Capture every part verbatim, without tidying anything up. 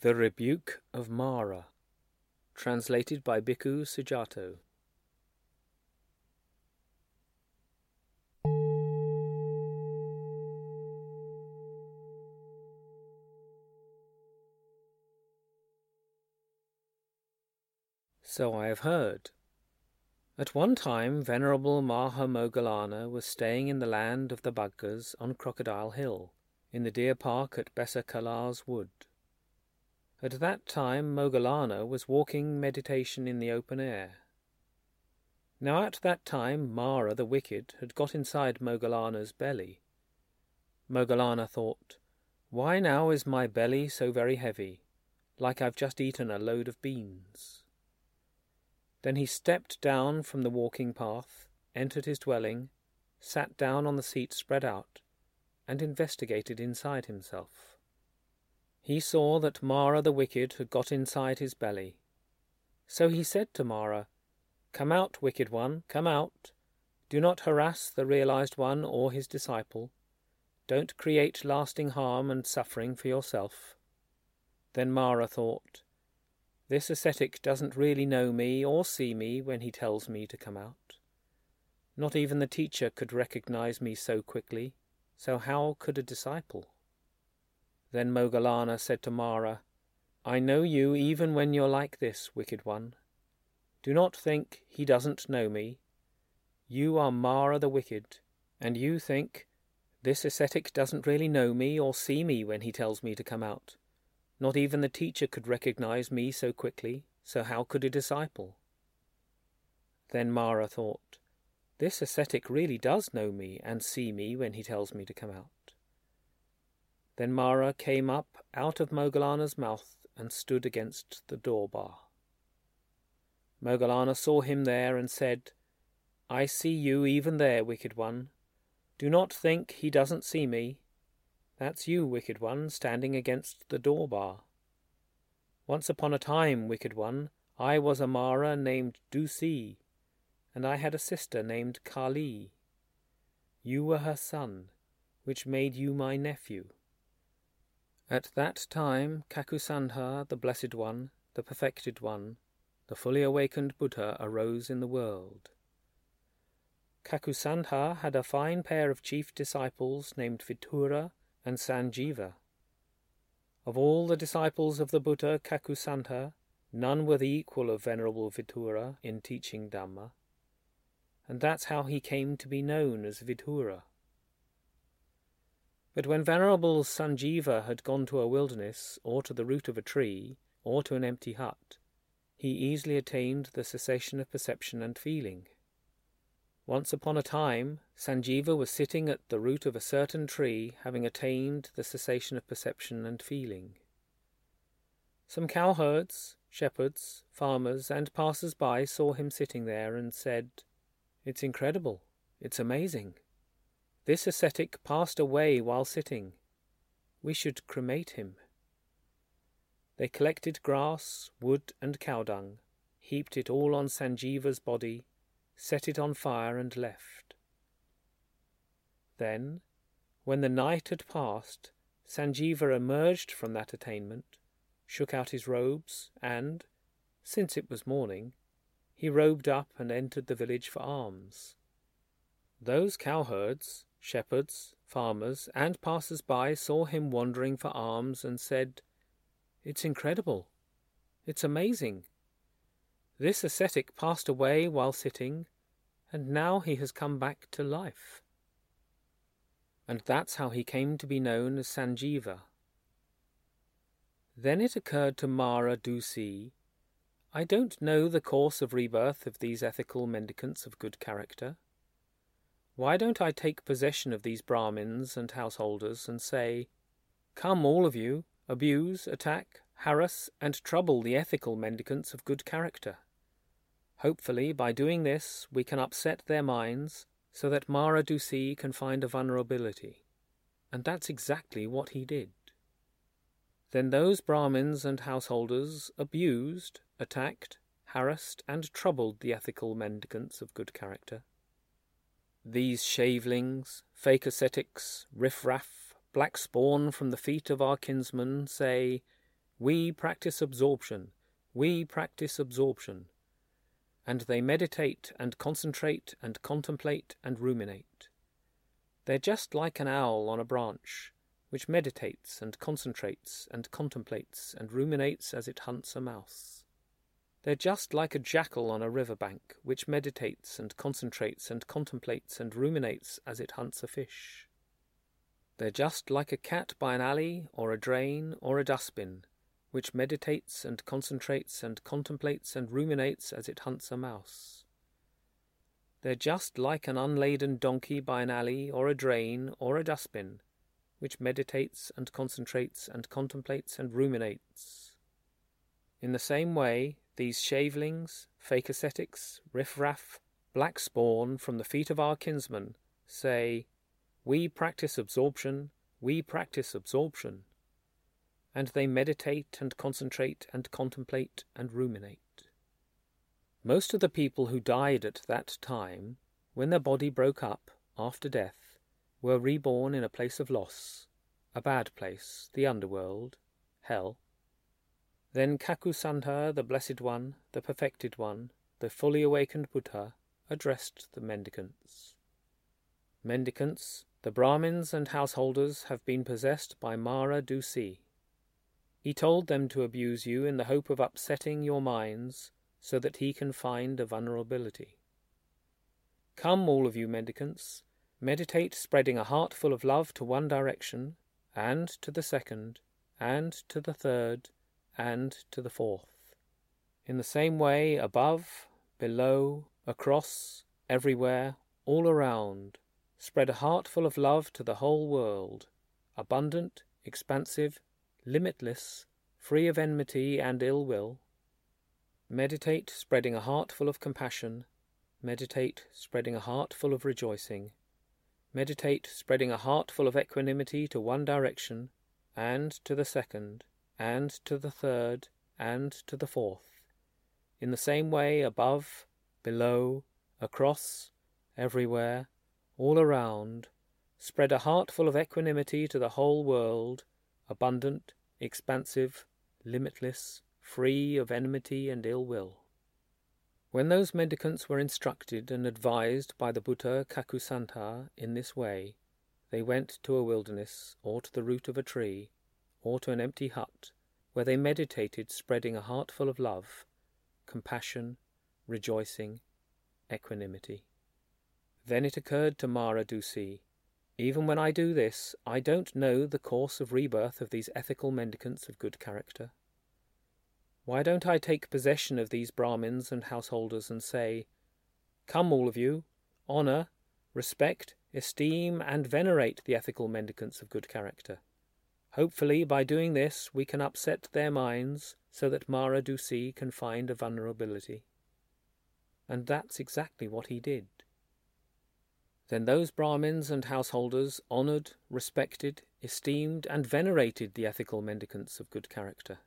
The Rebuke of Mara, translated by Bhikkhu Sujato. So I have heard. At one time Venerable Maha Moggallana was staying in the land of the Bhaggas on Crocodile Hill, in the deer park at Besa Kailas Wood. At that time Moggallana was walking meditation in the open air. Now at that time Mara the wicked had got inside Moggallana's belly. Moggallana thought, "Why now is my belly so very heavy, like I've just eaten a load of beans?" Then he stepped down from the walking path, entered his dwelling, sat down on the seat spread out, and investigated inside himself. He saw that Mara the wicked had got inside his belly. So he said to Mara, "Come out, wicked one, come out. Do not harass the realized one or his disciple. Don't create lasting harm and suffering for yourself." Then Mara thought, "This ascetic doesn't really know me or see me when he tells me to come out. Not even the teacher could recognize me so quickly, so how could a disciple?" Then Moggallana said to Mara, "I know you even when you're like this, wicked one. Do not think he doesn't know me. You are Mara the wicked, and you think, this ascetic doesn't really know me or see me when he tells me to come out. Not even the teacher could recognize me so quickly, so how could a disciple?" Then Mara thought, "This ascetic really does know me and see me when he tells me to come out." Then Mara came up out of Moggallana's mouth and stood against the door bar. Moggallana saw him there and said, "I see you even there, wicked one. Do not think he doesn't see me. That's you, wicked one, standing against the door bar. Once upon a time, wicked one, I was a Mara named Dusi, and I had a sister named Kali. You were her son, which made you my nephew. At that time Kakusandha, the Blessed One, the Perfected One, the fully awakened Buddha arose in the world. Kakusandha had a fine pair of chief disciples named Vidura and Sanjiva. Of all the disciples of the Buddha Kakusandha, none were the equal of Venerable Vidura in teaching Dhamma, and that's how he came to be known as Vidura. But when Venerable Sanjiva had gone to a wilderness, or to the root of a tree, or to an empty hut, he easily attained the cessation of perception and feeling. Once upon a time, Sanjiva was sitting at the root of a certain tree, having attained the cessation of perception and feeling. Some cowherds, shepherds, farmers, and passers-by saw him sitting there and said, "It's incredible, it's amazing. This ascetic passed away while sitting. We should cremate him." They collected grass, wood, and cow dung, heaped it all on Sanjiva's body, set it on fire, and left. Then, when the night had passed, Sanjiva emerged from that attainment, shook out his robes, and, since it was morning, he robed up and entered the village for alms. Those cowherds, shepherds, farmers, and passers-by saw him wandering for alms and said, "It's incredible. It's amazing. This ascetic passed away while sitting, and now he has come back to life." And that's how he came to be known as Sanjiva. Then it occurred to Mara Dusi, "I don't know the course of rebirth of these ethical mendicants of good character. Why don't I take possession of these Brahmins and householders and say, 'Come all of you, abuse, attack, harass, and trouble the ethical mendicants of good character.' Hopefully, by doing this, we can upset their minds so that Mara Dusi can find a vulnerability." And that's exactly what he did. Then those Brahmins and householders abused, attacked, harassed, and troubled the ethical mendicants of good character. These shavelings, fake ascetics, riff-raff, black spawn from the feet of our kinsmen say, We practice absorption. We practice absorption. And they meditate and concentrate and contemplate and ruminate. They're just like an owl on a branch, which meditates and concentrates and contemplates and ruminates as it hunts a mouse. They're just like a jackal on a river bank, which meditates and concentrates and contemplates and ruminates as it hunts a fish. They're just like a cat by an alley or a drain or a dustbin, which meditates and concentrates and contemplates and ruminates as it hunts a mouse. They're just like an unladen donkey by an alley or a drain or a dustbin, which meditates and concentrates and contemplates and ruminates. In the same way, these shavelings, fake ascetics, riff-raff, black spawn from the feet of our kinsmen say, "We practice absorption, we practice absorption." And they meditate and concentrate and contemplate and ruminate. Most of the people who died at that time, when their body broke up after death, were reborn in a place of loss, a bad place, the underworld, hell. Then Kakusandha, the Blessed One, the Perfected One, the fully awakened Buddha, addressed the mendicants. Mendicants, the Brahmins and householders have been possessed by Mara Dusi. He told them to abuse you in the hope of upsetting your minds so that he can find a vulnerability. Come, all of you mendicants, meditate spreading a heart full of love to one direction, and to the second, and to the third, and to the fourth. In the same way, above, below, across, everywhere, all around, spread a heart full of love to the whole world, abundant, expansive, limitless, free of enmity and ill will. Meditate spreading a heart full of compassion. Meditate spreading a heart full of rejoicing. Meditate spreading a heart full of equanimity to one direction, and to the second, and to the third, and to the fourth. In the same way, above, below, across, everywhere, all around, spread a heart full of equanimity to the whole world, abundant, expansive, limitless, free of enmity and ill will. When those mendicants were instructed and advised by the Buddha Kakusandha in this way, they went to a wilderness, or to the root of a tree, or to an empty hut, where they meditated spreading a heart full of love, compassion, rejoicing, equanimity. Then it occurred to Mara Dusi, even when I do this, I don't know the course of rebirth of these ethical mendicants of good character. Why don't I take possession of these Brahmins and householders and say, "Come, all of you, honour, respect, esteem, and venerate the ethical mendicants of good character. Hopefully, by doing this, we can upset their minds so that Mara Dusi can find a vulnerability." And that's exactly what he did. Then those Brahmins and householders honoured, respected, esteemed, and venerated the ethical mendicants of good character.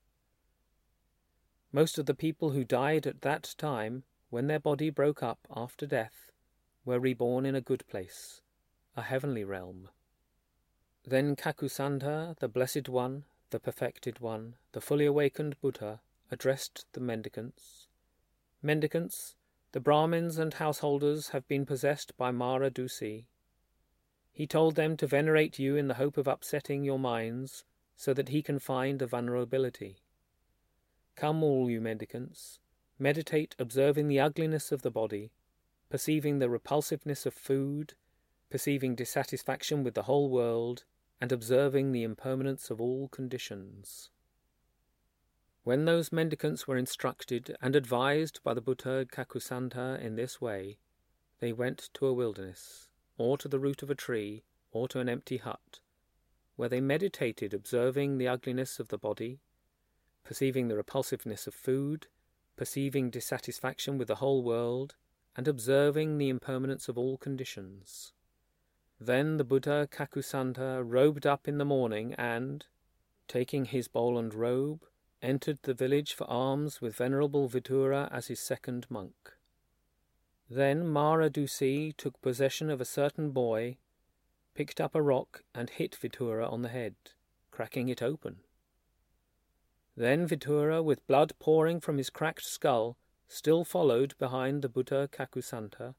Most of the people who died at that time, when their body broke up after death, were reborn in a good place, a heavenly realm. Then Kakusandha, the Blessed One, the Perfected One, the fully awakened Buddha, addressed the mendicants. Mendicants, the Brahmins and householders have been possessed by Mara Dusi. He told them to venerate you in the hope of upsetting your minds, so that he can find a vulnerability. Come, all you mendicants, meditate observing the ugliness of the body, perceiving the repulsiveness of food, perceiving dissatisfaction with the whole world, and observing the impermanence of all conditions. When those mendicants were instructed and advised by the Buddha Kakusandha in this way, they went to a wilderness, or to the root of a tree, or to an empty hut, where they meditated observing the ugliness of the body, perceiving the repulsiveness of food, perceiving dissatisfaction with the whole world, and observing the impermanence of all conditions. Then the Buddha Kakusandha robed up in the morning and, taking his bowl and robe, entered the village for alms with Venerable Vidura as his second monk. Then Mara Dusi took possession of a certain boy, picked up a rock and hit Vidura on the head, cracking it open. Then Vitura, with blood pouring from his cracked skull, still followed behind the Buddha Kakusanta.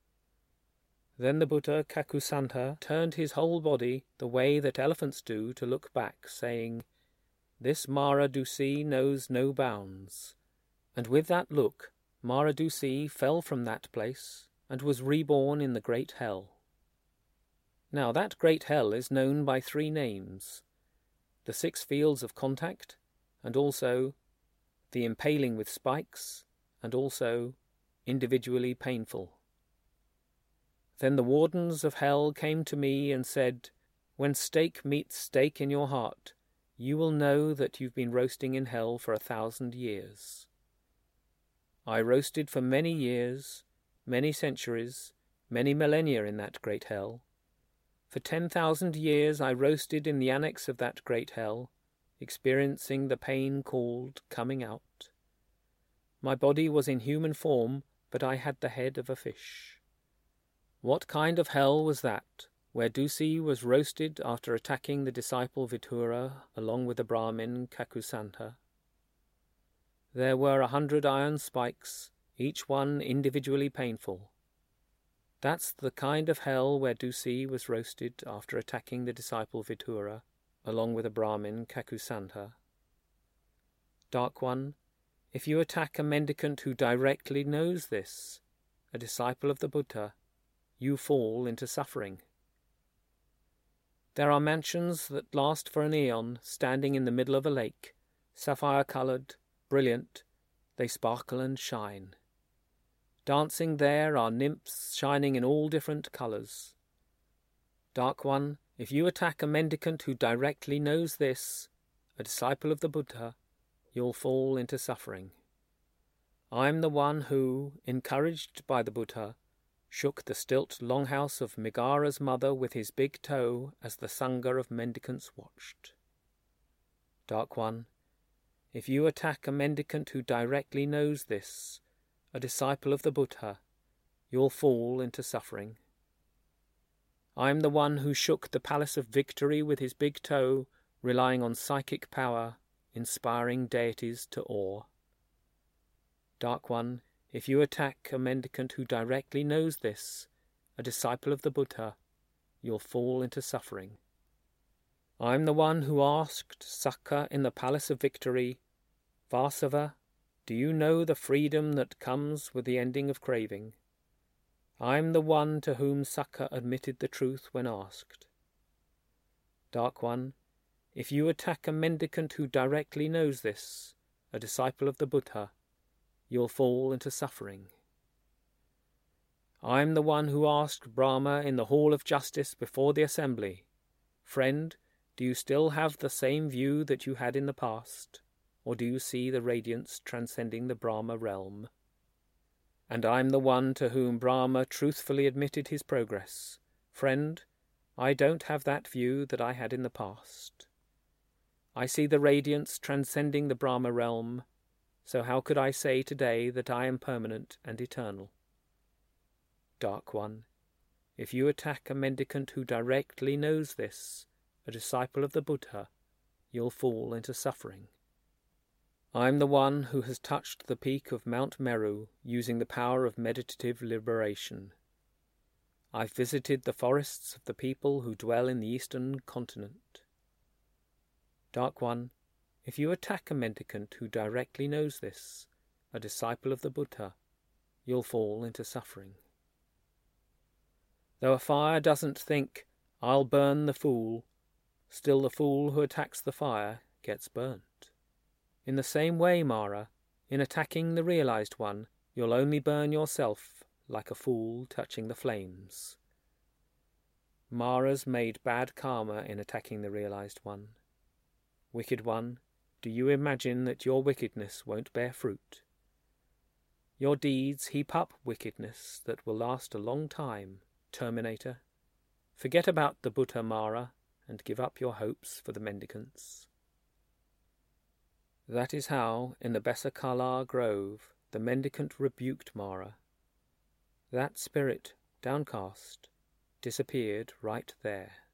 Then the Buddha Kakusanta turned his whole body the way that elephants do to look back, saying, "This Mara Dusi knows no bounds." And with that look, Mara Dusi fell from that place and was reborn in the great hell. Now that great hell is known by three names: the six fields of contact, and also the impaling with spikes, and also individually painful. Then the wardens of hell came to me and said, "When stake meets stake in your heart, you will know that you've been roasting in hell for a thousand years." I roasted for many years, many centuries, many millennia in that great hell. For ten thousand years I roasted in the annex of that great hell, experiencing the pain called coming out. My body was in human form, but I had the head of a fish. What kind of hell was that, where Dusi was roasted after attacking the disciple Vitura along with the Brahmin Kakusanta? There were a hundred iron spikes, each one individually painful. That's the kind of hell where Dusi was roasted after attacking the disciple Vitura along with a Brahmin Kakusanta. Dark One, if you attack a mendicant who directly knows this, a disciple of the Buddha, you fall into suffering. There are mansions that last for an eon, standing in the middle of a lake, sapphire-coloured, brilliant, they sparkle and shine. Dancing there are nymphs shining in all different colours. Dark One, if you attack a mendicant who directly knows this, a disciple of the Buddha, you'll fall into suffering. I'm the one who, encouraged by the Buddha, shook the stilt longhouse of Megara's mother with his big toe as the Sangha of mendicants watched. Dark One, if you attack a mendicant who directly knows this, a disciple of the Buddha, you'll fall into suffering. I'm the one who shook the palace of victory with his big toe, relying on psychic power, inspiring deities to awe. Dark One, if you attack a mendicant who directly knows this, a disciple of the Buddha, you'll fall into suffering. I'm the one who asked Sakka in the palace of victory, "Vasava, do you know the freedom that comes with the ending of craving?" I'm the one to whom Sakka admitted the truth when asked. Dark One, if you attack a mendicant who directly knows this, a disciple of the Buddha, you'll fall into suffering. I'm the one who asked Brahma in the hall of justice before the assembly, "Friend, do you still have the same view that you had in the past, or do you see the radiance transcending the Brahma realm?" And I'm the one to whom Brahma truthfully admitted his progress, "Friend, I don't have that view that I had in the past. I see the radiance transcending the Brahma realm, so how could I say today that I am permanent and eternal?" Dark One, if you attack a mendicant who directly knows this, a disciple of the Buddha, you'll fall into suffering. I'm the one who has touched the peak of Mount Meru using the power of meditative liberation. I've visited the forests of the people who dwell in the eastern continent. Dark One, if you attack a mendicant who directly knows this, a disciple of the Buddha, you'll fall into suffering. Though a fire doesn't think, "I'll burn the fool," still the fool who attacks the fire gets burnt. In the same way, Mara, in attacking the realized one, you'll only burn yourself like a fool touching the flames. Mara's made bad karma in attacking the realized one. Wicked one, do you imagine that your wickedness won't bear fruit? Your deeds heap up wickedness that will last a long time, Terminator. Forget about the Buddha, Mara, and give up your hopes for the mendicants. That is how, in the Besakala grove, the mendicant rebuked Mara. That spirit, downcast, disappeared right there.